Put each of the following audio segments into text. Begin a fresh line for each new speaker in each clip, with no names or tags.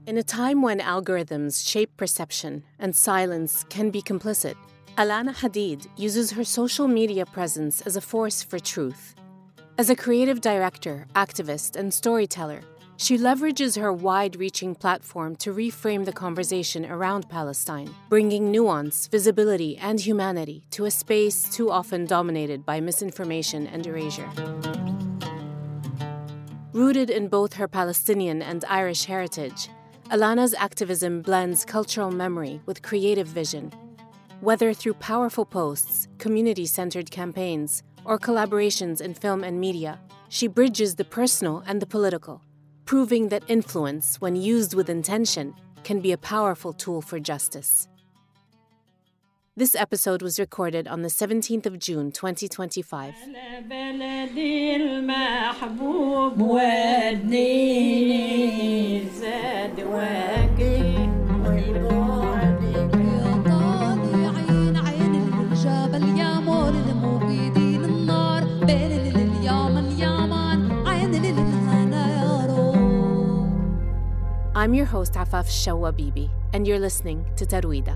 In a time when algorithms shape perception and silence can be complicit, Alana Hadid uses her social media presence as a force for truth. As a creative director, activist, and storyteller, she leverages her wide-reaching platform to reframe the conversation around Palestine, bringing nuance, visibility, and humanity to a space too often dominated by misinformation and erasure. Rooted in both her Palestinian and Irish heritage, Alana's activism blends cultural memory with creative vision. Whether through powerful posts, community-centered campaigns, or collaborations in film and media, she bridges the personal and the political, proving that influence, when used with intention, can be a powerful tool for justice. This episode was recorded on the 17th of June, 2025. I'm your host, Afaf Shawa Bibi, and you're listening to Tarwida.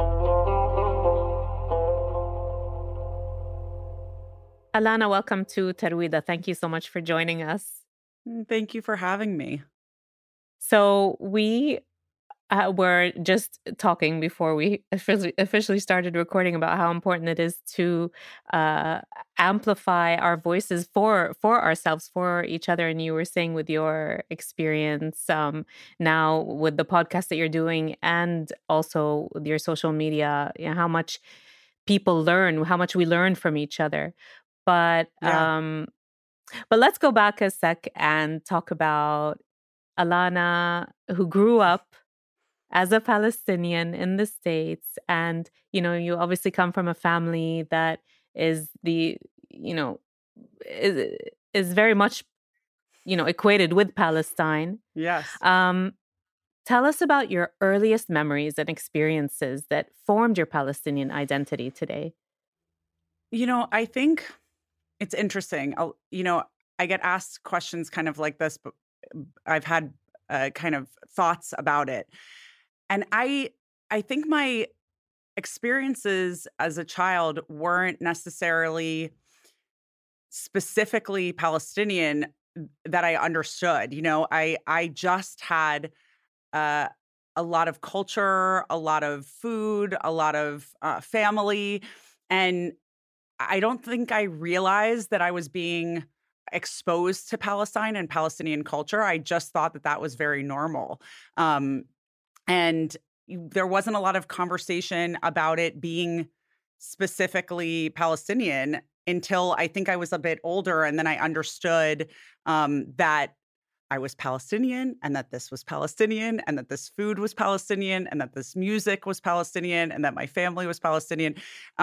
Alana, welcome to Tarwida. Thank you so much for joining us.
Thank you for having me.
So we were just talking before we officially started recording about how important it is to amplify our voices for ourselves, for each other. And you were saying with your experience now with the podcast that you're doing and also with your social media, you know, how much people learn, how much we learn from each other. But let's go back a sec and talk about Alana, who grew up as a Palestinian in the States. And, you know, you obviously come from a family that is is very much, equated with Palestine.
Yes.
Tell us about your earliest memories and experiences that formed your Palestinian identity today.
I think it's interesting. I get asked questions kind of like this, but I've had kind of thoughts about it. And I think my experiences as a child weren't necessarily specifically Palestinian that I understood. I just had a lot of culture, a lot of food, a lot of family. And I don't think I realized that I was being exposed to Palestine and Palestinian culture. I just thought that was very normal. And there wasn't a lot of conversation about it being specifically Palestinian until I think I was a bit older. And then I understood that I was Palestinian and that this was Palestinian and that this food was Palestinian and that this music was Palestinian and that my family was Palestinian.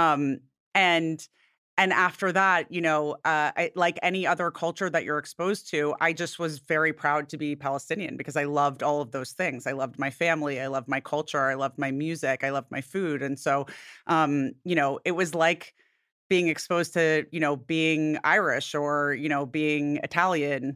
And after that, like any other culture that you're exposed to, I just was very proud to be Palestinian because I loved all of those things. I loved my family. I loved my culture. I loved my music. I loved my food. And so, it was like being exposed to, being Irish or, being Italian.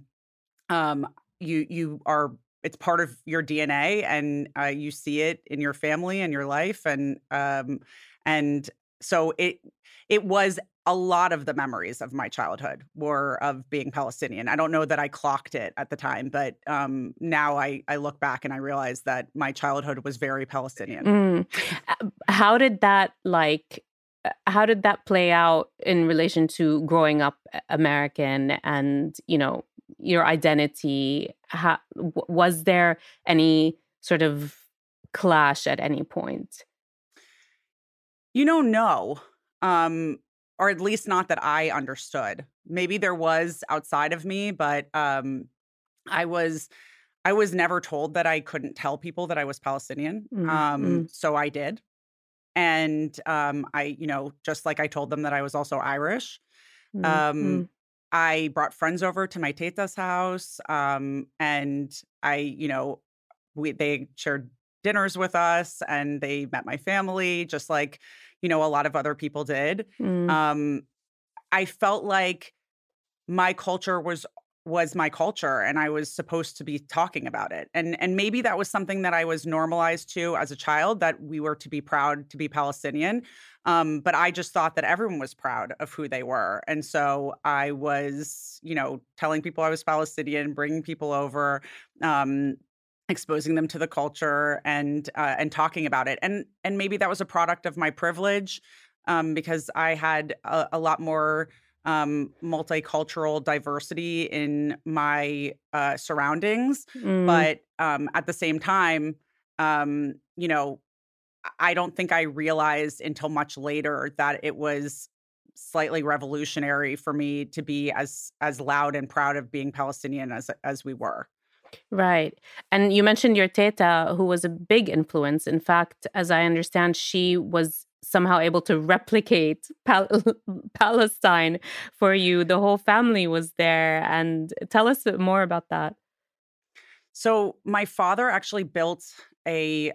It's part of your DNA and you see it in your family and your life. And so it was a lot of the memories of my childhood were of being Palestinian. I don't know that I clocked it at the time, but now I look back and I realize that my childhood was very Palestinian.
How did that play out in relation to growing up American and, your identity? Was there any sort of clash at any point?
No. Or at least not that I understood. Maybe there was outside of me, but I was never told that I couldn't tell people that I was Palestinian. So I did. And I, just like I told them that I was also Irish. I brought friends over to my teta's house. And they shared dinners with us and they met my family, just like a lot of other people did. I felt like my culture was was my culture, and I was supposed to be talking about it. And maybe that was something that I was normalized to as a child, that we were to be proud to be Palestinian. But I just thought that everyone was proud of who they were. And so I was, telling people I was Palestinian, bringing people over, um, exposing them to the culture, and talking about it. And maybe that was a product of my privilege, because I had a lot more multicultural diversity in my surroundings.
Mm,
But at the same time, um, you know, I don't think I realized until much later that it was slightly revolutionary for me to be as loud and proud of being Palestinian as we were.
right. And you mentioned your teta, who was a big influence. In fact, as I understand, she was somehow able to replicate Palestine for you. The whole family was there. And tell us more about that.
So my father actually built a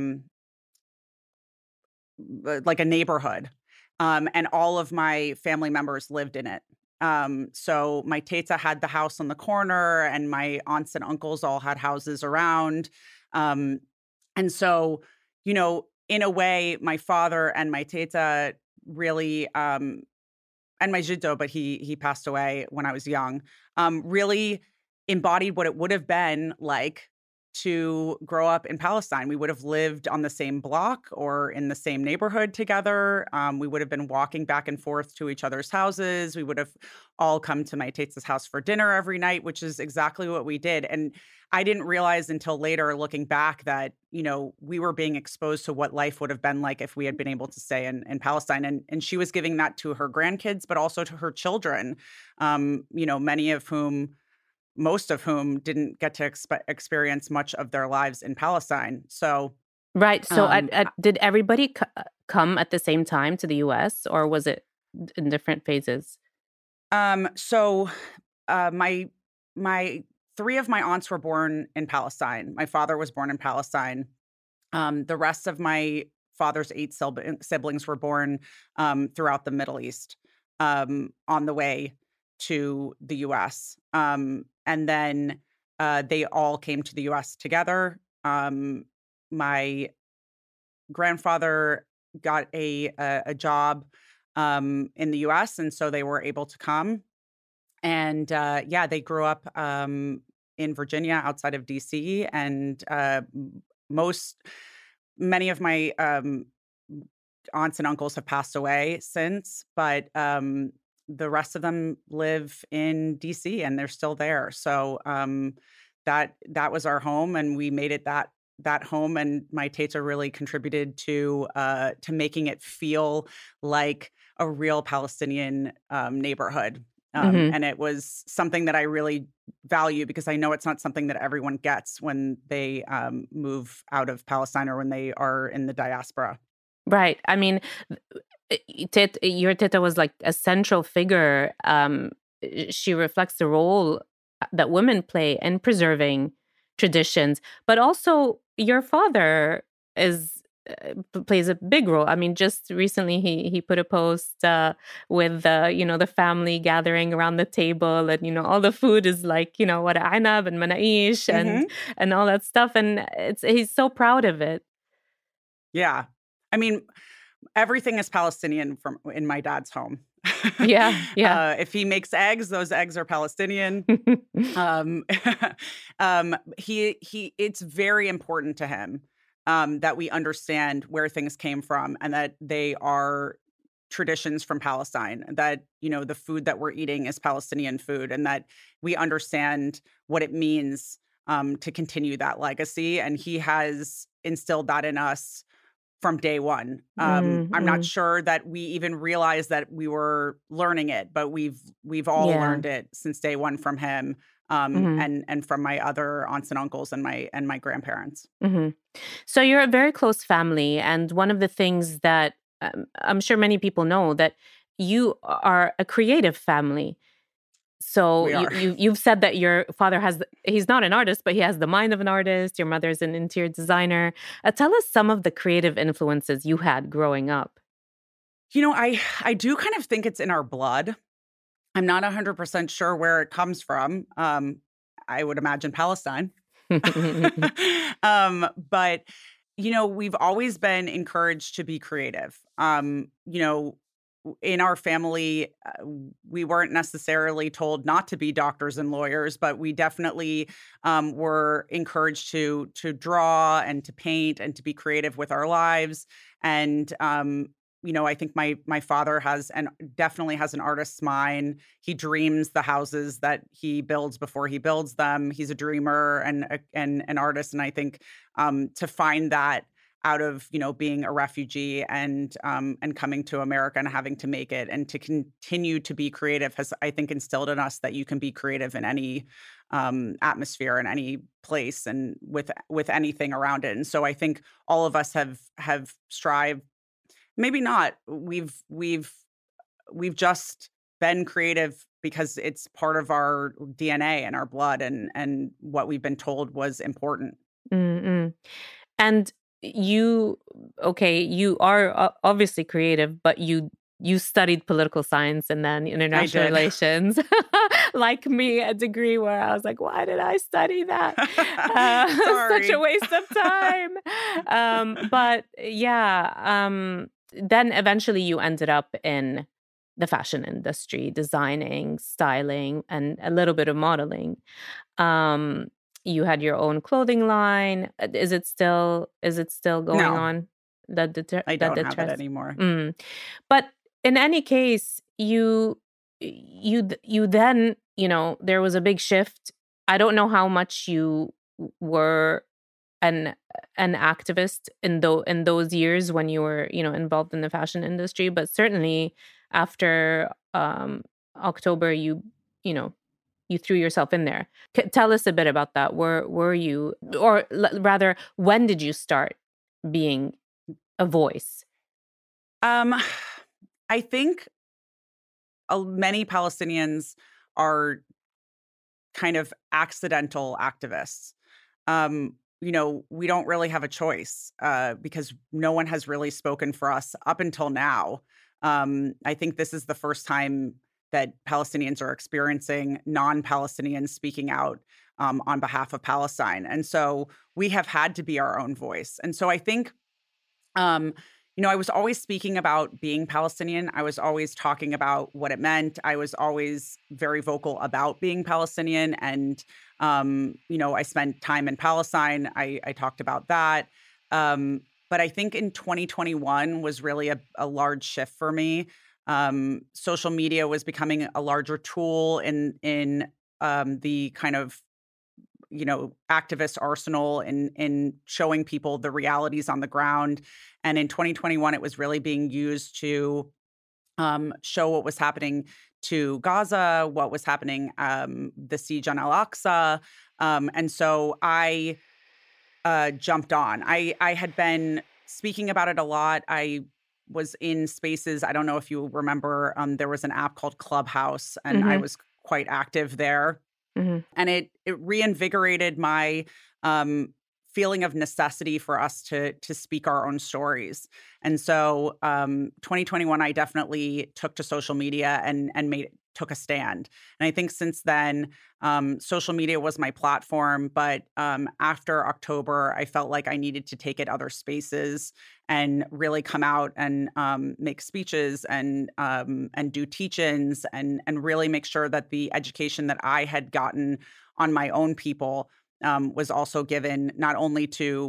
like a neighborhood, and all of my family members lived in it. So my teta had the house on the corner, and my aunts and uncles all had houses around. Um, and so, in a way, my father and my teta really, and my jiddo, but he passed away when I was young, really embodied what it would have been like to grow up in Palestine. We would have lived on the same block or in the same neighborhood together. We would have been walking back and forth to each other's houses. We would have all come to my tate's house for dinner every night, which is exactly what we did. And I didn't realize until later, looking back, that we were being exposed to what life would have been like if we had been able to stay in Palestine. And she was giving that to her grandkids, but also to her children. Many of whom, most of whom, didn't get to experience much of their lives in Palestine. So,
Right. So,
um,
did everybody come at the same time to the US, or was it in different phases?
so my three of my aunts were born in Palestine. My father was born in Palestine. The rest of my father's eight siblings were born throughout the Middle East, on the way to the U.S. And then they all came to the U.S. together. My grandfather got a job in the U.S., and so they were able to come. And yeah, they grew up in Virginia, outside of DC, and most many of my aunts and uncles have passed away since, but the rest of them live in DC, and they're still there. So that was our home, and we made it that home. And my teta really contributed to making it feel like a real Palestinian neighborhood.
Hmm.
And it was something that I really value, because I know it's not something that everyone gets when they move out of Palestine or when they are in the diaspora.
Right. I mean, your teta was like a central figure. She reflects the role that women play in preserving traditions, but also your father is plays a big role. I mean, just recently he put a post with the family gathering around the table, and all the food is like what anab and manaish
Hmm.
and all that stuff, and he's so proud of it.
Yeah. I mean, everything is Palestinian from in my dad's home.
Yeah, yeah.
If he makes eggs, those eggs are Palestinian. Um, he it's very important to him, that we understand where things came from, and that they are traditions from Palestine, that, the food that we're eating is Palestinian food, and that we understand what it means, to continue that legacy. And he has instilled that in us from day one. I'm not
Mm-mm.
sure that we even realized that we were learning it, but we've all
Yeah.
learned it since day one from him,
Hmm.
and from my other aunts and uncles and my grandparents.
Hmm. So you're a very close family, and one of the things that I'm sure many people know, that you are a creative family. So
We are.
you've said that your father he's not an artist, but he has the mind of an artist. Your mother's an interior designer. Tell us some of the creative influences you had growing up.
I do kind of think it's in our blood. I'm not 100% sure where it comes from. I would imagine Palestine. But we've always been encouraged to be creative. In our family, we weren't necessarily told not to be doctors and lawyers, but we definitely were encouraged to draw and to paint and to be creative with our lives. And I think my father definitely has an artist's mind. He dreams the houses that he builds before he builds them. He's a dreamer and an artist, and I think to find that out of being a refugee and coming to America and having to make it and to continue to be creative has, I think, instilled in us that you can be creative in any atmosphere, in any place, and with anything around it. And so I think all of us have strived. Maybe not. We've just been creative because it's part of our DNA and our blood, and what we've been told was important.
Mm-mm. And you, okay, you are obviously creative, but you studied political science and then
I
international
did.
relations, like me, a degree where I was like, why did I study that? Such a
Sorry.
waste of time. But yeah, then eventually you ended up in the fashion industry, designing, styling, and a little bit of modeling. Um, you had your own clothing line. Is it still going
No,
on?
I
That
don't
the
have it
trends.
anymore.
Mm. But in any case, you then, there was a big shift. I don't know how much you were an an activist in those years when you were, involved in the fashion industry, but certainly after October, you know you threw yourself in there. Tell us a bit about that. Were you, or rather, when did you start being a voice?
Um, I think many Palestinians are kind of accidental activists. We don't really have a choice because no one has really spoken for us up until now. I think this is the first time that Palestinians are experiencing non-Palestinians speaking out on behalf of Palestine. And so we have had to be our own voice. And so I think um, I was always speaking about being Palestinian. I was always talking about what it meant. I was always very vocal about being Palestinian. And, I spent time in Palestine. I talked about that. But I think in 2021 was really a large shift for me. Social media was becoming a larger tool in the kind of activist arsenal in showing people the realities on the ground. And in 2021, it was really being used to show what was happening to Gaza, what was happening, the siege on Al Aqsa. And so I jumped on. I had been speaking about it a lot. I was in spaces. I don't know if you remember, there was an app called Clubhouse, and I
Hmm.
was quite active there,
Hmm.
and it reinvigorated my feeling of necessity for us to speak our own stories. And so 2021, I definitely took to social media and took a stand. And I think since then, social media was my platform. But after October, I felt like I needed to take it other spaces and really come out and make speeches and do teach-ins and really make sure that the education that I had gotten on my own people was also given not only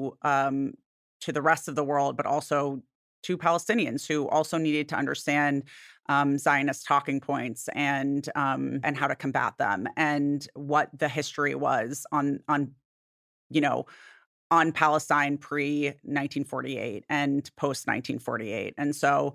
to the rest of the world, but also to Palestinians who also needed to understand Zionist talking points and how to combat them and what the history was you know on Palestine pre 1948 and post 1948. And so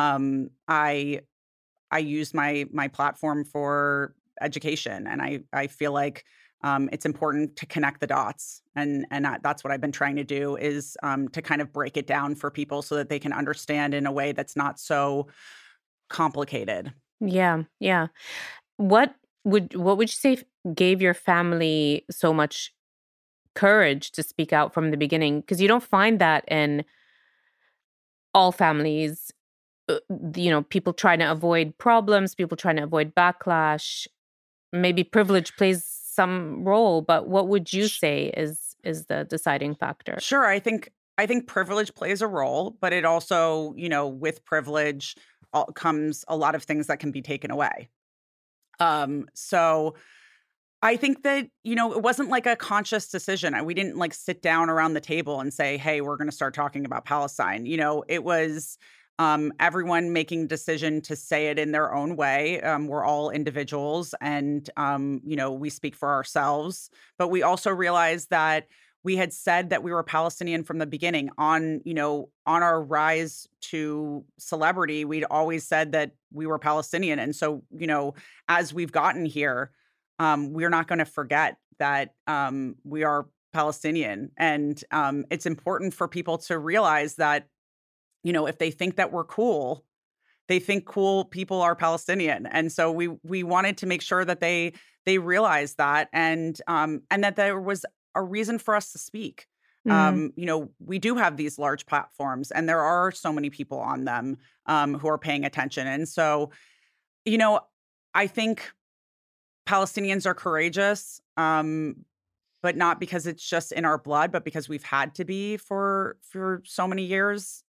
I use my platform for education, and I feel like it's important to connect the dots, and that's what I've been trying to do is to kind of break it down for people so that they can understand in a way that's not so complicated.
Yeah, yeah. What what would you say gave your family so much courage to speak out from the beginning? Because you don't find that in all families. uh, people trying to avoid problems, people trying to avoid backlash. Maybe privilege plays some role, but what would you
Sh-
say is the deciding factor?
Sure, I think privilege plays a role, but it also, with privilege comes a lot of things that can be taken away. So I think that, it wasn't like a conscious decision. We didn't like sit down around the table and say, "Hey, we're going to start talking about Palestine." It was everyone making a decision to say it in their own way. We're all individuals and, we speak for ourselves. But we also realized that we had said that we were Palestinian from the beginning on our rise to celebrity. We'd always said that we were Palestinian. And so, as we've gotten here, we're not going to forget that we are Palestinian. And it's important for people to realize that, if they think that we're cool, they think cool people are Palestinian. And so we wanted to make sure that they realized that and that there was a reason for us to speak.
Mm.
We do have these large platforms and there are so many people on them who are paying attention. And so, you know, I think Palestinians are courageous, but not because it's just in our blood, but because we've had to be for so many years.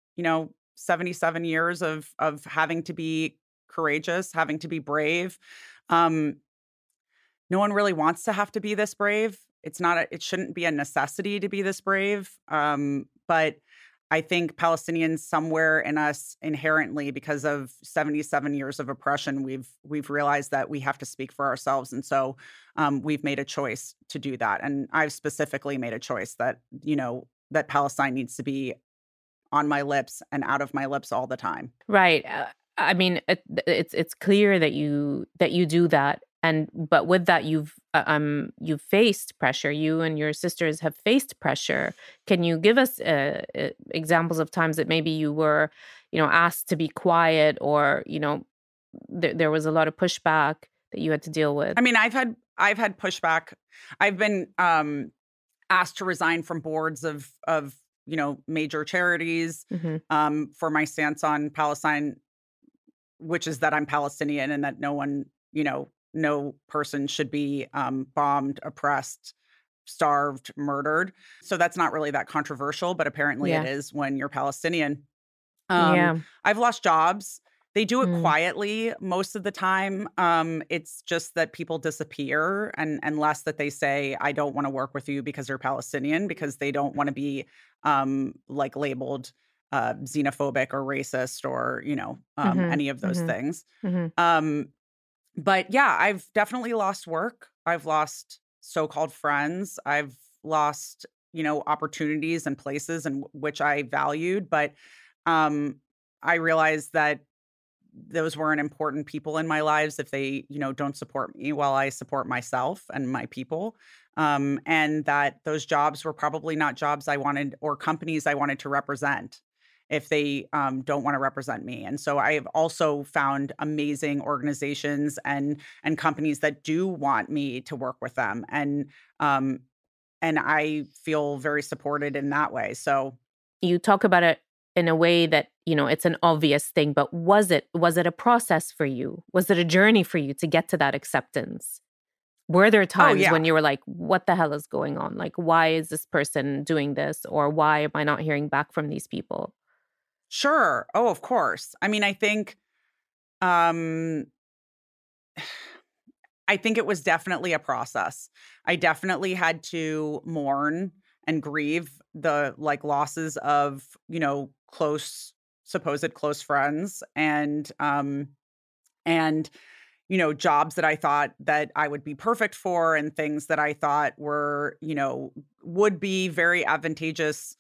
77 years of having to be courageous, having to be brave. Um, no one really wants to have to be this brave. It shouldn't be a necessity to be this brave. But I think Palestinians somewhere in us inherently, because of 77 years of oppression, we've realized that we have to speak for ourselves. And so we've made a choice to do that. And I've specifically made a choice that, that Palestine needs to be on my lips and out of my lips all the time.
Right. I mean, it's clear that you do that, and but with that, you've faced pressure. You and your sisters have faced pressure. Can you give us examples of times that maybe you were, asked to be quiet, or there was a lot of pushback that you had to deal with?
I mean, I've had pushback. I've been asked to resign from boards of major charities
Hmm.
for my stance on Palestine, which is that I'm Palestinian and that no person should be bombed, oppressed, starved, murdered. So that's not really that controversial, but apparently it
Yeah.
is when you're Palestinian.
Yeah.
I've lost jobs. They do it
Mm.
quietly most of the time. It's just that people disappear, and less that they say, "I don't want to work with you because you're Palestinian," because they don't want to be like labeled xenophobic or racist or
Hmm.
any of those
Hmm.
things.
Hmm.
Um, but yeah, I've definitely lost work. I've lost so-called friends. I've lost opportunities and places in which I valued, but um, I realized that those weren't important people in my lives if they, don't support me while I support myself and my people. And that those jobs were probably not jobs I wanted or companies I wanted to represent if they don't want to represent me. And so I have also found amazing organizations and companies that do want me to work with them. Um, and I feel very supported in that way. So
You talk about it in a way that, it's an obvious thing, but was it a process for you? Was it a journey for you to get to that acceptance? Were there
oh
times
yeah.
when you were like, what the hell is going on? Like, why is this person doing this? Or why am I not hearing back from these people?
Sure. Oh, of course. I mean, um I think it was definitely a process. I definitely had to mourn and grieve the like losses of, close supposed close friends and jobs that I thought that I would be perfect for and things that I thought were, would be very advantageous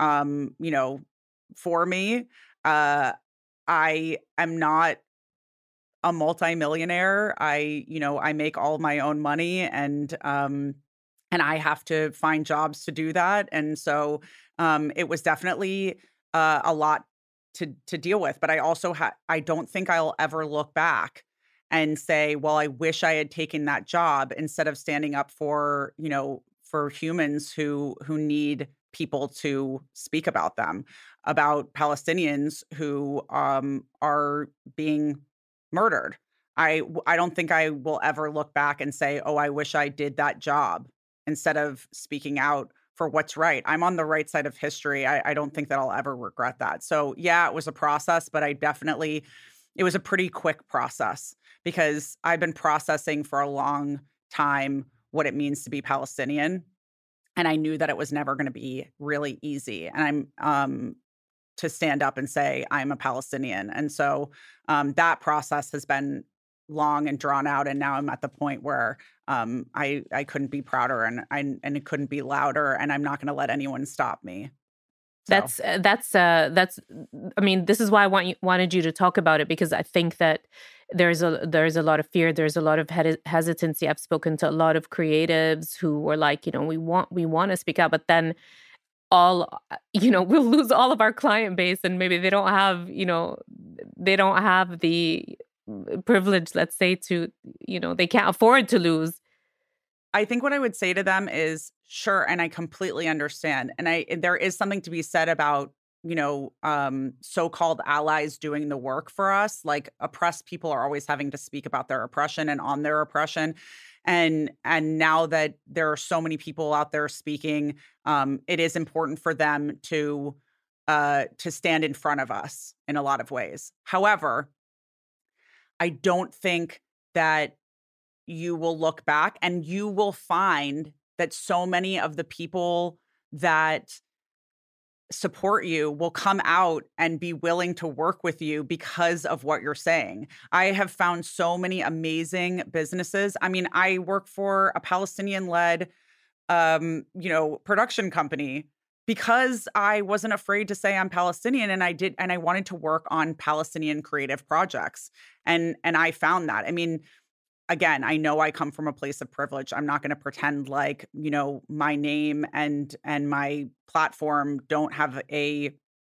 for me. Uh I am not a multimillionaire. I make all my own money and I have to find jobs to do that. And so it was definitely a lot to deal with, but I don't think I'll ever look back and say, well, I wish I had taken that job instead of standing up for, for humans who need people to speak about them. about Palestinians who are being murdered. I don't think I will ever look back and say, "Oh, I wish I did that job," instead of speaking out for what's right. I'm on the right side of history. I don't think that I'll ever regret that. So, yeah, it was a process, but it was a pretty quick process because I've been processing for a long time what it means to be Palestinian. And I knew that it was never going to be really easy. And to stand up and say, I'm a Palestinian. And so that process has been long and drawn out. And now I'm at the point where I couldn't be prouder and it couldn't be louder. And I'm not going to let anyone stop me. So.
That's I mean, this is why wanted you to talk about it, because I think that there's a lot of fear, there's a lot of hesitancy. I've spoken to a lot of creatives who were like, we want to speak out, but then we'll lose all of our client base, and maybe they don't have the privilege, let's say, to, they can't afford to lose.
I think what I would say to them is, sure, and I completely understand. And there is something to be said about, so-called allies doing the work for us. Like, oppressed people are always having to speak about their oppression and on their oppression. And now that there are so many people out there speaking, it is important for them to stand in front of us in a lot of ways. However, I don't think that you will look back and you will find that so many of the people that support you will come out and be willing to work with you because of what you're saying. I have found so many amazing businesses. I mean, I work for a Palestinian-led, production company because I wasn't afraid to say I'm Palestinian, and I wanted to work on Palestinian creative projects. And I found that. I mean, again, I know I come from a place of privilege. I'm not going to pretend like, my name and my platform don't have a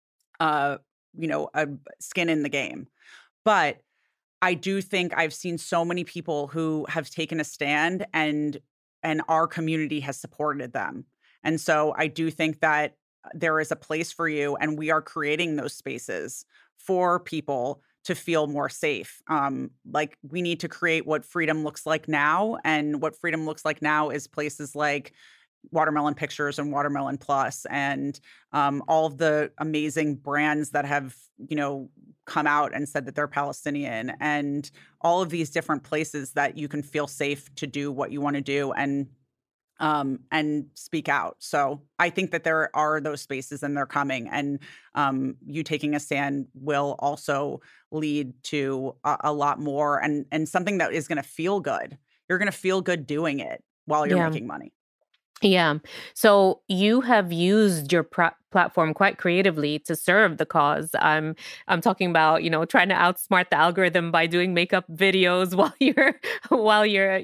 skin in the game. But I do think I've seen so many people who have taken a stand, and our community has supported them. And so I do think that there is a place for you, and we are creating those spaces for people to feel more safe. Like, we need to create what freedom looks like now. And what freedom looks like now is places like Watermelon Pictures and Watermelon Plus, and all of the amazing brands that have, come out and said that they're Palestinian, and all of these different places that you can feel safe to do what you want to do and speak out. So I think that there are those spaces, and they're coming, and you taking a stand will also lead to a lot more, and something that is going to feel good. You're going to feel good doing it while you're
Yeah.
making money.
Yeah. So you have used your platform quite creatively to serve the cause. I'm talking about, trying to outsmart the algorithm by doing makeup videos while you're,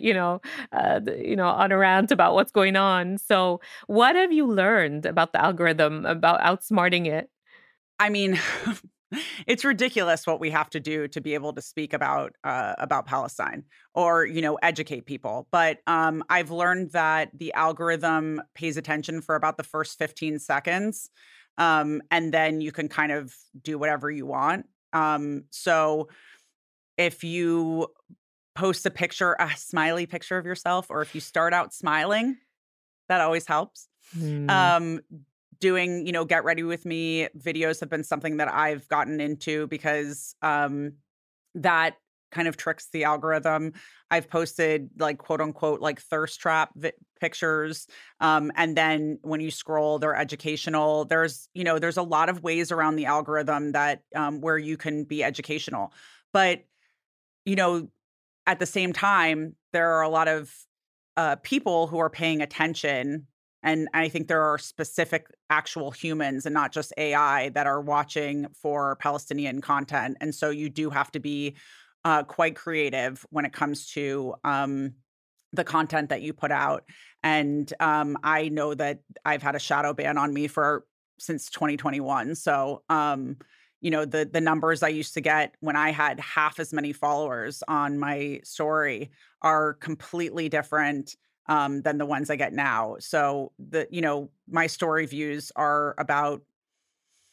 on a rant about what's going on. So what have you learned about the algorithm, about outsmarting it?
I mean, it's ridiculous what we have to do to be able to speak about Palestine or, educate people. But I've learned that the algorithm pays attention for about the first 15 seconds, and then you can kind of do whatever you want. So if you post a smiley picture of yourself, or if you start out smiling, that always helps.
Hmm.
Um, Doing, get ready with me videos have been something that I've gotten into because that kind of tricks the algorithm. I've posted, like, quote unquote, like, thirst trap pictures. And then when you scroll, they're educational. There's a lot of ways around the algorithm that where you can be educational. But, you know, at the same time, there are a lot of people who are paying attention. And I think there are specific actual humans and not just AI that are watching for Palestinian content. And so you do have to be quite creative when it comes to the content that you put out. And I know that I've had a shadow ban on me since 2021. So, the numbers I used to get when I had half as many followers on my story are completely different than the ones I get now. So my story views are about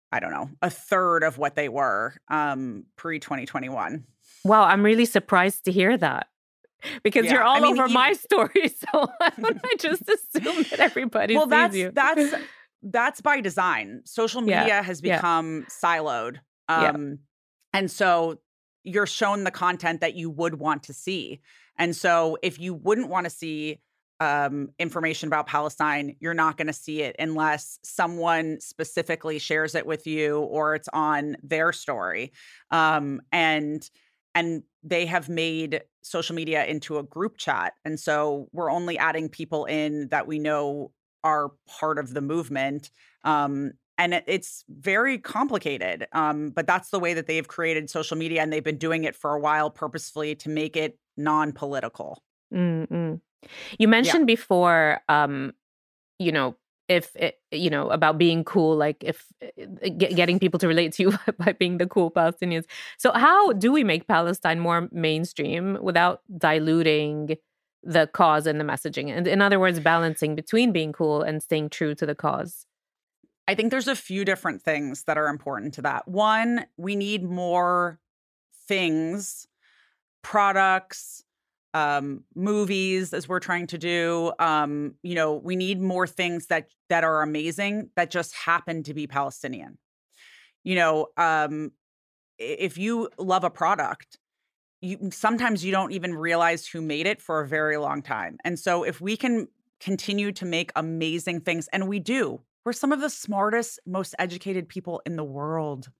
I don't know, a third of what they were pre-2021.
Wow, I'm really surprised to hear that because you're
Yeah, I
all
mean,
over my story. So why don't I just assume that everybody
well,
sees you?
that's by design. Social
Yeah,
media has
yeah,
become siloed.
yeah.
And so you're shown the content that you would want to see. And so if you wouldn't want to see information about Palestine, you're not going to see it unless someone specifically shares it with you or it's on their story. And they have made social media into a group chat. And so we're only adding people in that we know are part of the movement. And it's very complicated. But that's the way that they've created social media. And they've been doing it for a while purposefully to make it non-political.
Mm-mm. You
Yeah.
mentioned before, you know, if it, about being cool, like if getting people to relate to you by being the cool Palestinians. So, how do we make Palestine more mainstream without diluting the cause and the messaging? And in other words, balancing between being cool and staying true to the cause.
I think there's a few different things that are important to that. One, we need more things, products, movies, as we're trying to do. We need more things that are amazing that just happen to be Palestinian. You know, if you love a product, you sometimes you don't even realize who made it for a very long time. And so if we can continue to make amazing things, and we do, we're some of the smartest, most educated people in the world.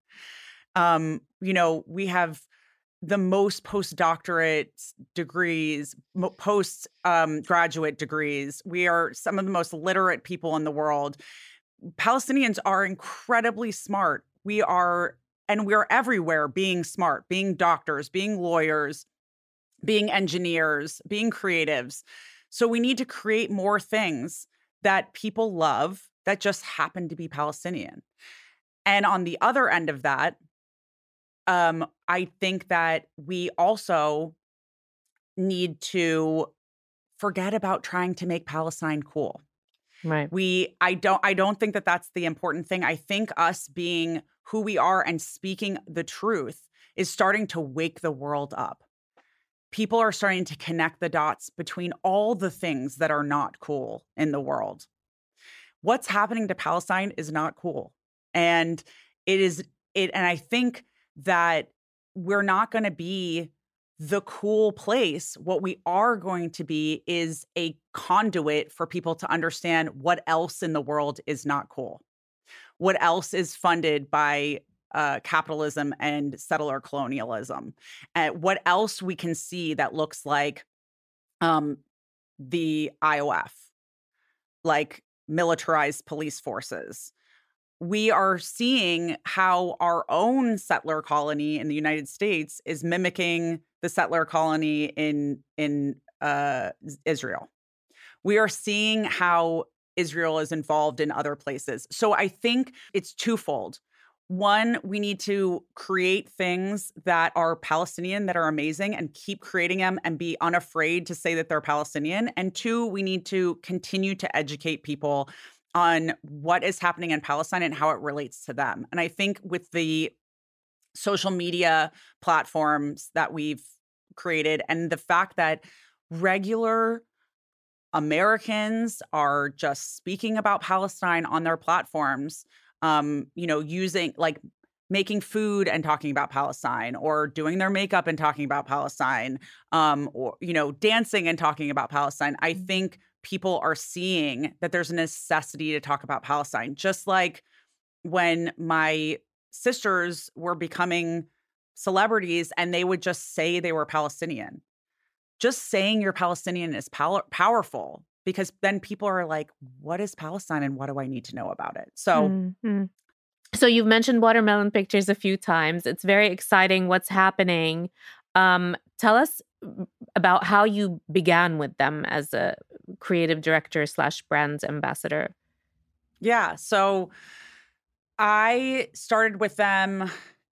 We have the most postdoctorate degrees, post graduate degrees. We are some of the most literate people in the world. Palestinians are incredibly smart. And we're everywhere being smart, being doctors, being lawyers, being engineers, being creatives. So we need to create more things that people love that just happen to be Palestinian. And on the other end of that, I think that we also need to forget about trying to make Palestine cool.
Right.
I don't think that that's the important thing. I think us being who we are and speaking the truth is starting to wake the world up. People are starting to connect the dots between all the things that are not cool in the world. What's happening to Palestine is not cool. And and I think that we're not going to be the cool place. What we are going to be is a conduit for people to understand what else in the world is not cool. What else is funded by capitalism and settler colonialism? What else we can see that looks like the IOF, like militarized police forces. We are seeing how our own settler colony in the United States is mimicking the settler colony in Israel. We are seeing how Israel is involved in other places. So I think it's twofold. One, we need to create things that are Palestinian, that are amazing, and keep creating them and be unafraid to say that they're Palestinian. And two, we need to continue to educate people on what is happening in Palestine and how it relates to them. And I think with the social media platforms that we've created and the fact that regular Americans are just speaking about Palestine on their platforms, using like making food and talking about Palestine, or doing their makeup and talking about Palestine, or dancing and talking about Palestine. I think people are seeing that there's a necessity to talk about Palestine. Just like when my sisters were becoming celebrities and they would just say they were Palestinian. Just saying you're Palestinian is powerful, because then people are like, what is Palestine and what do I need to know about it? So
Mm-hmm. So you've mentioned Watermelon Pictures a few times. It's very exciting what's happening. Tell us about how you began with them as a creative director / brand ambassador.
yeah, so I started with them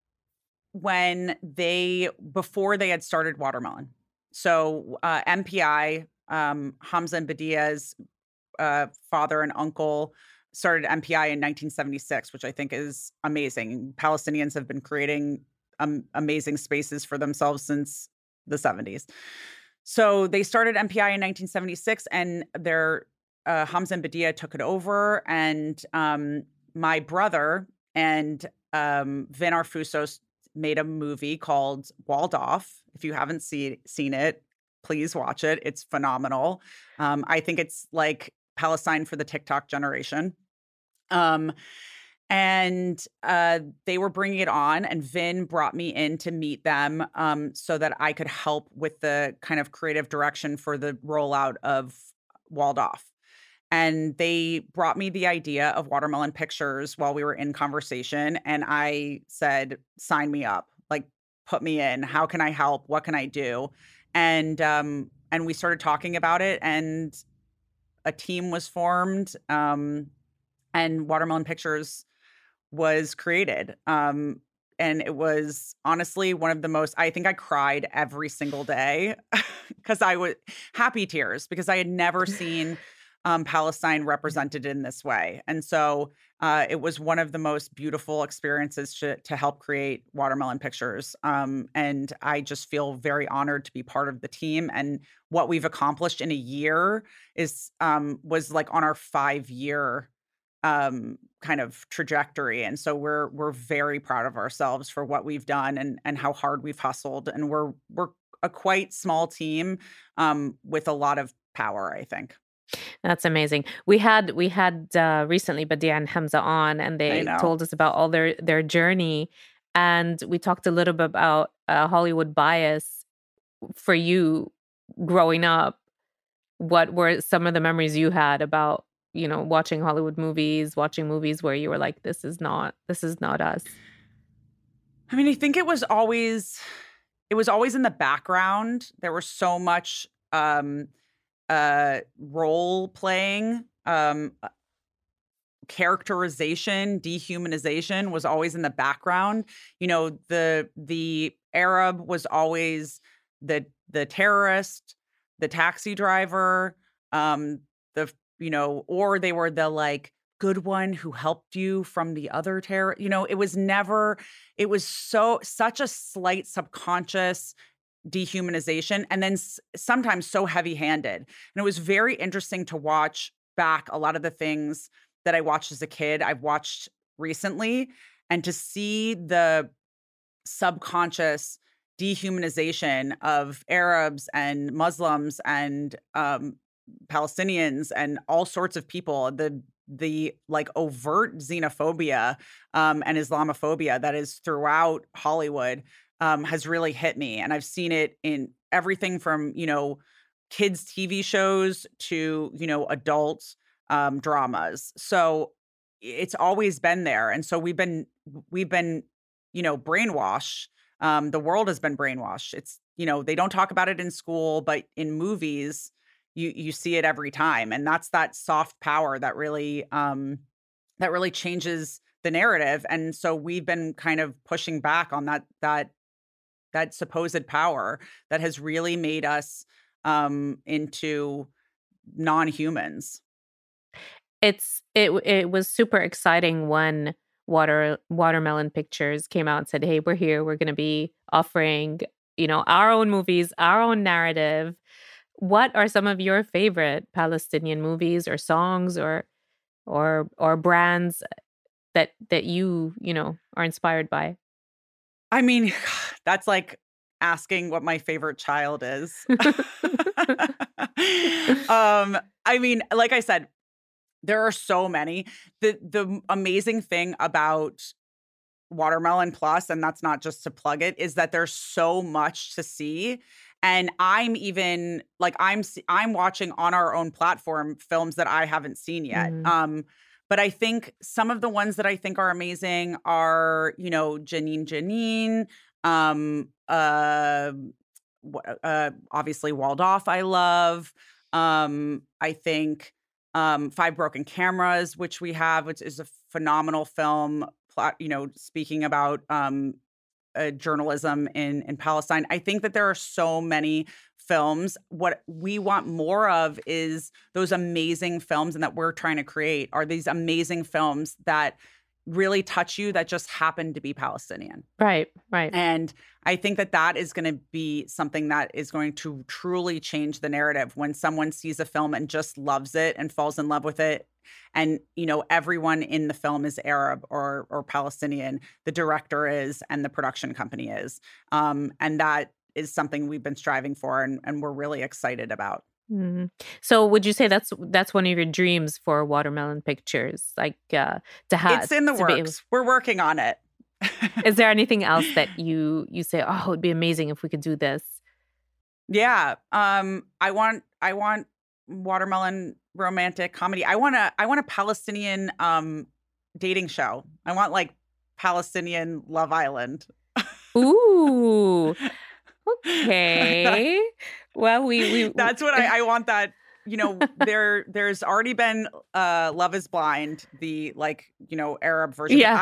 before they had started Watermelon. So MPI, Hamza and Badia's father and uncle, started MPI in 1976, which I think is amazing. Palestinians have been creating amazing spaces for themselves since the 70s. So they started MPI in 1976, and their Hamza and Badia took it over. And my brother and Vin Arfusos made a movie called Walled Off. If you haven't seen it, please watch it. It's phenomenal. I think it's like Palestine for the TikTok generation. And they were bringing it on, and Vin brought me in to meet them so that I could help with the kind of creative direction for the rollout of Walled Off. And they brought me the idea of Watermelon Pictures while we were in conversation. And I said, sign me up, like, put me in. How can I help? What can I do? And we started talking about it, and a team was formed, and Watermelon Pictures was created. And it was honestly one of the most, I think I cried every single day because I was happy tears because I had never seen Palestine represented in this way. And so it was one of the most beautiful experiences to help create Watermelon Pictures. And I just feel very honored to be part of the team. And what we've accomplished in a year was like on our 5-year kind of trajectory. And so we're very proud of ourselves for what we've done and how hard we've hustled. And we're a quite small team with a lot of power, I think.
That's amazing. We had recently Badia and Hamza on, and they told us about all their journey, and we talked a little bit about Hollywood bias for you growing up. What were some of the memories you had about, you know, watching Hollywood movies, watching movies where you were like, this is not us?
I mean, I think it was always in the background. There was so much role playing, characterization, dehumanization was always in the background. You know, the Arab was always the terrorist, the taxi driver, or they were the like good one who helped you from the other terror. You know, it was such a slight subconscious dehumanization, and then sometimes so heavy-handed. And it was very interesting to watch back a lot of the things that I watched as a kid, I've watched recently, and to see the subconscious dehumanization of Arabs and Muslims and Palestinians and all sorts of people, the like overt xenophobia and Islamophobia that is throughout Hollywood has really hit me. And I've seen it in everything from, you know, kids' TV shows to, you know, adult dramas. So it's always been there. And so we've been, you know, brainwashed. The world has been brainwashed. It's, you know, they don't talk about it in school, but in movies, you see it every time. And that's that soft power that really changes the narrative. And so we've been kind of pushing back on that supposed power that has really made us into non-humans.
It was super exciting when Watermelon Pictures came out and said, "Hey, we're here. We're going to be offering, you know, our own movies, our own narrative." What are some of your favorite Palestinian movies or songs or brands that you know, are inspired by?
I mean, that's like asking what my favorite child is. I mean, like I said, there are so many. The amazing thing about Watermelon Plus, and that's not just to plug it, is that there's so much to see. And I'm even like I'm watching on our own platform films that I haven't seen yet.
Mm-hmm.
But I think some of the ones that I think are amazing are, you know, Janine Janine, obviously Walled Off I love. I think Five Broken Cameras, which we have, which is a phenomenal film, you know, speaking about journalism in Palestine. I think that there are so many films. What we want more of is those amazing films, and that we're trying to create are these amazing films that really touch you that just happen to be Palestinian.
Right, right.
And I think that that is going to be something that is going to truly change the narrative when someone sees a film and just loves it and falls in love with it. And, you know, everyone in the film is Arab or Palestinian. The director is, and the production company is. And that is something we've been striving for, and we're really excited about.
Mhm. So would you say that's one of your dreams for Watermelon Pictures? Like to have
It's in the
to be able.
works. We're working on it.
Is there anything else that you say, oh, it would be amazing if we could do this?
Yeah. I want watermelon romantic comedy. I want a Palestinian dating show. I want like Palestinian Love Island.
Ooh. Okay. Well, we
That's what I want. That, you know, there's already been Love is Blind, the, like, you know, Arab version.
yeah.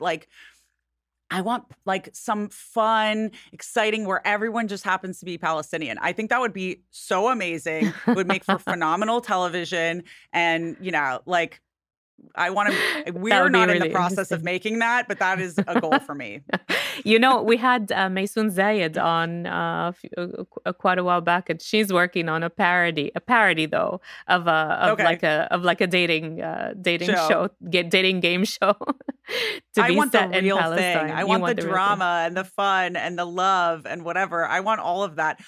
I want like some fun, exciting, where everyone just happens to be Palestinian. I think that would be so amazing. It would make for phenomenal television. And, you know, like, I want to, we're not in the process of making that, but that is a goal for me.
You know, we had Maysoon Zayed on quite a while back, and she's working on a parody though of like a dating show, dating game show. To
I
be
want
set
the
in
real
Palestine.
thing. I want the drama and the fun and the love and whatever. I want all of that.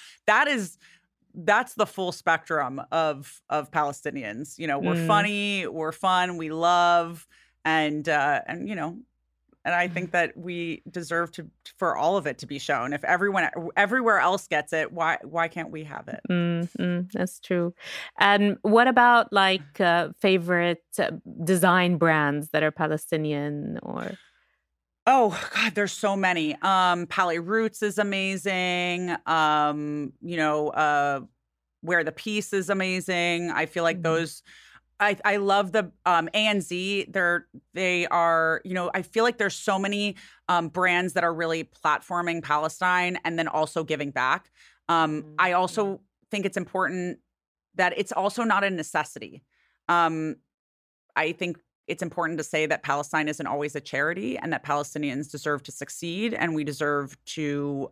That's the full spectrum of Palestinians. You know, we're funny, we're fun, we love, and you know, and I think that we deserve for all of it to be shown. If everywhere else gets it, why can't we have it?
That's true. And what about like favorite design brands that are Palestinian or?
Oh God, there's so many. Pali Roots is amazing. You know, Wear the Peace is amazing. I feel like those. I love the ANZ. They are, you know, I feel like there's so many brands that are really platforming Palestine and then also giving back. I also think it's important that it's also not a necessity. I think it's important to say that Palestine isn't always a charity, and that Palestinians deserve to succeed, and we deserve to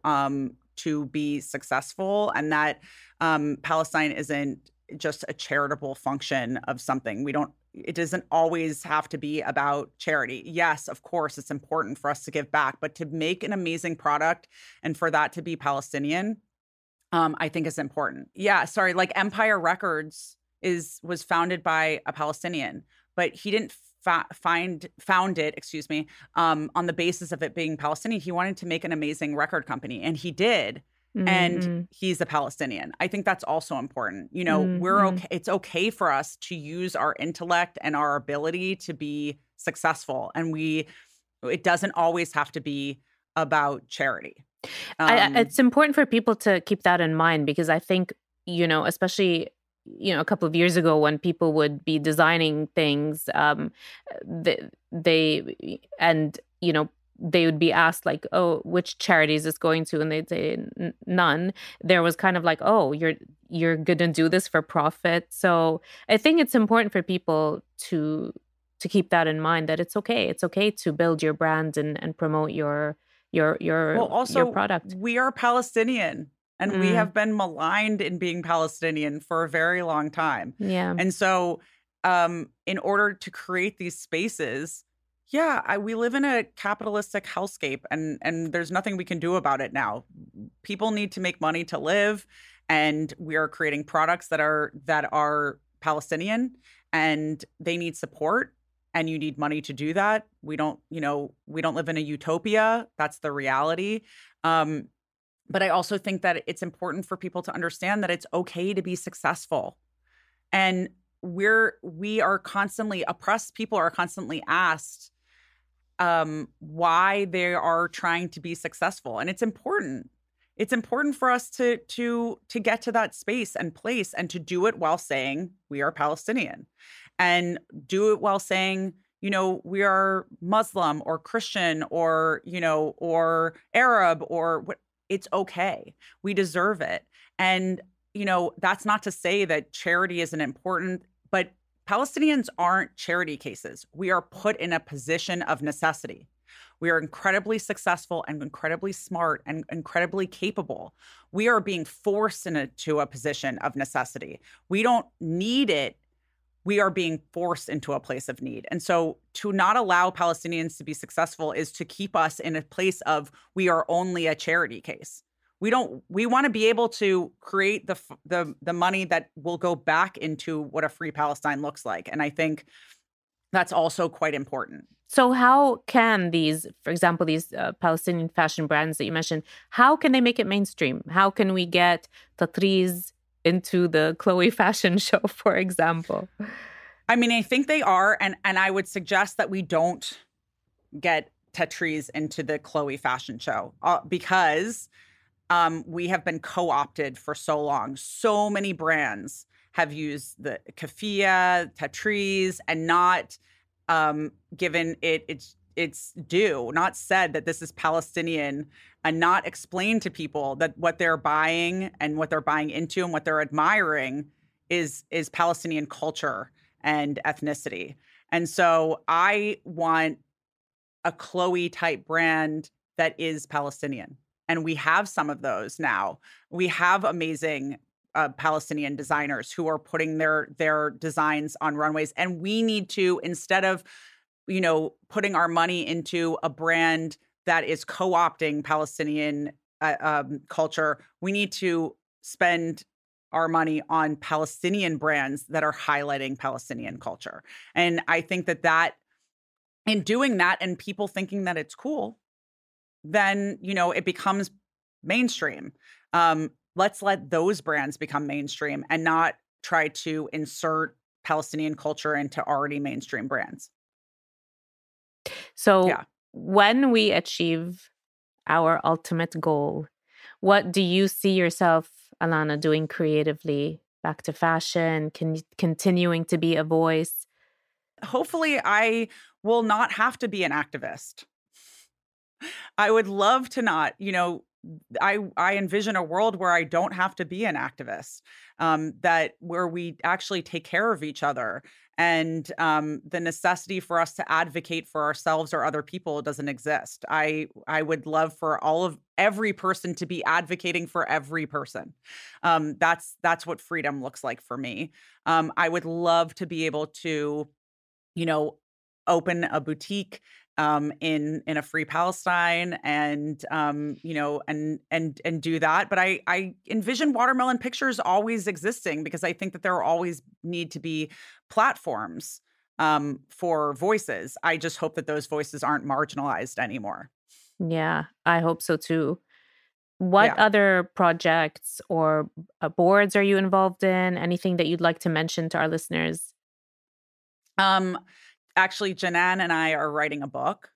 be successful, and that Palestine isn't just a charitable function of something. It doesn't always have to be about charity. Yes, of course, it's important for us to give back, but to make an amazing product and for that to be Palestinian, I think is important. Yeah, sorry, like Empire Records was founded by a Palestinian, but he didn't found it, excuse me, on the basis of it being Palestinian. He wanted to make an amazing record company, and he did. And he's a Palestinian. I think that's also important. You know, we're okay. It's okay for us to use our intellect and our ability to be successful. And it doesn't always have to be about charity.
It's important for people to keep that in mind, because I think, you know, especially, you know, a couple of years ago when people would be designing things, you know, they would be asked like, oh, which charities is going to? And they'd say none. There was kind of like, oh, you're going to do this for profit. So I think it's important for people to keep that in mind, that it's okay. It's okay to build your brand and promote your product.
We are Palestinian, and we have been maligned in being Palestinian for a very long time.
Yeah.
And so in order to create these spaces, we live in a capitalistic hellscape, and there's nothing we can do about it now. People need to make money to live, and we are creating products that are Palestinian, and they need support, and you need money to do that. We don't live in a utopia. That's the reality. But I also think that it's important for people to understand that it's okay to be successful. And we are constantly oppressed. People are constantly asked why they are trying to be successful. And it's important. It's important for us to get to that space and place, and to do it while saying we are Palestinian, and do it while saying, you know, we are Muslim or Christian or, you know, or Arab or what. It's okay. We deserve it. And, that's not to say that charity isn't important, but Palestinians aren't charity cases. We are put in a position of necessity. We are incredibly successful and incredibly smart and incredibly capable. We are being forced into a position of necessity. We don't need it. We are being forced into a place of need. And so to not allow Palestinians to be successful is to keep us in a place of we are only a charity case. We want to be able to create the money that will go back into what a free Palestine looks like. And I think that's also quite important.
So how can these, for example, these Palestinian fashion brands that you mentioned, how can they make it mainstream? How can we get Tatriz into the Chloe fashion show, for example?
I mean, I think they are. And I would suggest that we don't get Tatriz into the Chloe fashion show because we have been co-opted for so long. So many brands have used the Kafia, Tatriz, and not given it its due, not said that this is Palestinian, and not explained to people that what they're buying and what they're buying into and what they're admiring is Palestinian culture and ethnicity. And so I want a Chloe type brand that is Palestinian. And we have some of those now. We have amazing Palestinian designers who are putting their designs on runways. And we need to, instead of, putting our money into a brand that is co-opting Palestinian culture, we need to spend our money on Palestinian brands that are highlighting Palestinian culture. And I think that in doing that and people thinking that it's cool, then, it becomes mainstream. Let's let those brands become mainstream and not try to insert Palestinian culture into already mainstream brands.
So when we achieve our ultimate goal, what do you see yourself, Alana, doing creatively? Back to fashion, continuing to be a voice?
Hopefully, I will not have to be an activist. I would love to not, I envision a world where I don't have to be an activist, that where we actually take care of each other, and the necessity for us to advocate for ourselves or other people doesn't exist. I would love for every person to be advocating for every person. That's what freedom looks like for me. I would love to be able to, open a boutique in a free Palestine and do that. But I envision Watermelon Pictures always existing because I think that there always need to be platforms for voices. I just hope that those voices aren't marginalized anymore.
Yeah, I hope so too. What other projects or boards are you involved in? Anything that you'd like to mention to our listeners?
Actually, Janan and I are writing a book.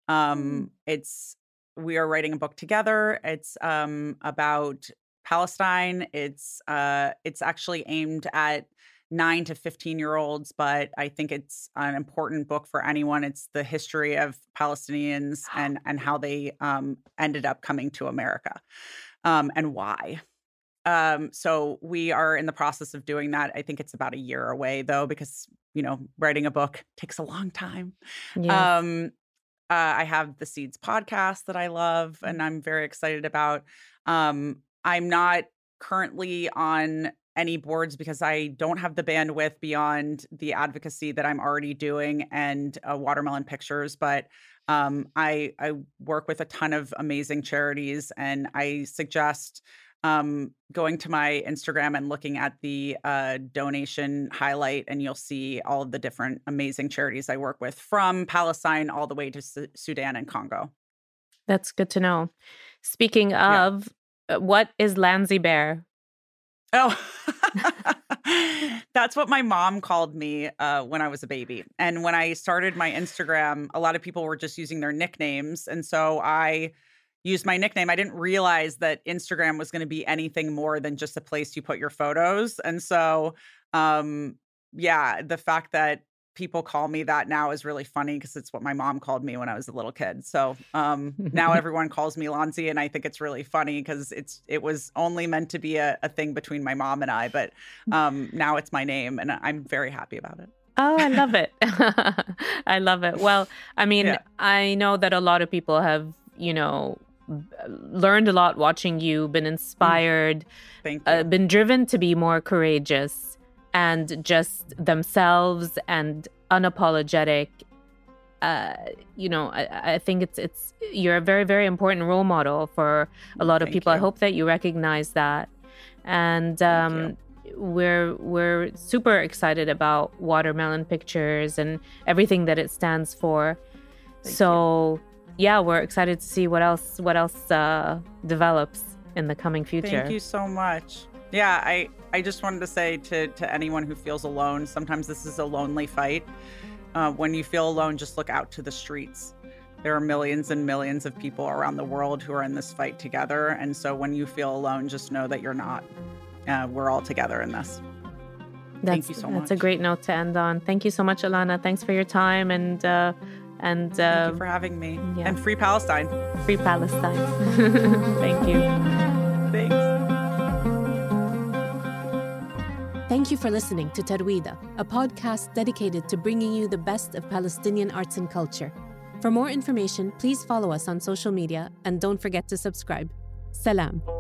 We are writing a book together. It's about Palestine. It's actually aimed at 9 to 15-year-olds, but I think it's an important book for anyone. It's the history of Palestinians and how they ended up coming to America, and why. So we are in the process of doing that. I think it's about a year away though, because, writing a book takes a long time. Yes. I have the Seeds podcast that I love and I'm very excited about. I'm not currently on any boards because I don't have the bandwidth beyond the advocacy that I'm already doing and Watermelon Pictures. But I work with a ton of amazing charities, and I suggest going to my Instagram and looking at the donation highlight, and you'll see all of the different amazing charities I work with, from Palestine all the way to Sudan and Congo.
That's good to know. Speaking of, what is Lanzi Bear?
Oh, that's what my mom called me when I was a baby. And when I started my Instagram, a lot of people were just using their nicknames. And so I used my nickname. I didn't realize that Instagram was going to be anything more than just a place you put your photos. And so, the fact that people call me that now is really funny because it's what my mom called me when I was a little kid. So now everyone calls me Lonzy, and I think it's really funny because it was only meant to be a thing between my mom and I, but now it's my name, and I'm very happy about it.
Oh, I love it. I love it. Well, I mean,
Yeah.
I know that a lot of people have, learned a lot watching you, been inspired,
Thank you.
been driven to be more courageous and just themselves and unapologetic. I think it's you're a very, very important role model for a lot of
Thank
people. I
you.
hope that you recognize that. And
Thank you.
we're super excited about Watermelon Pictures and everything that it stands for.
Thank
So yeah, we're excited to see what else develops in the coming future.
Thank you so much. Yeah, I just wanted to say to anyone who feels alone, sometimes this is a lonely fight. When you feel alone, just look out to the streets. There are millions and millions of people around the world who are in this fight together. And so when you feel alone, just know that you're not. We're all together in this. Thank you so much.
That's a great note to end on. Thank you so much, Ilana. Thanks for your time and
Thank you for having me.
yeah.
And free Palestine.
Free Palestine. Thank you.
Thanks.
Thank you for listening to Tarwida, a podcast dedicated to bringing you the best of Palestinian arts and culture. For more information, please follow us on social media and don't forget to subscribe. Salam.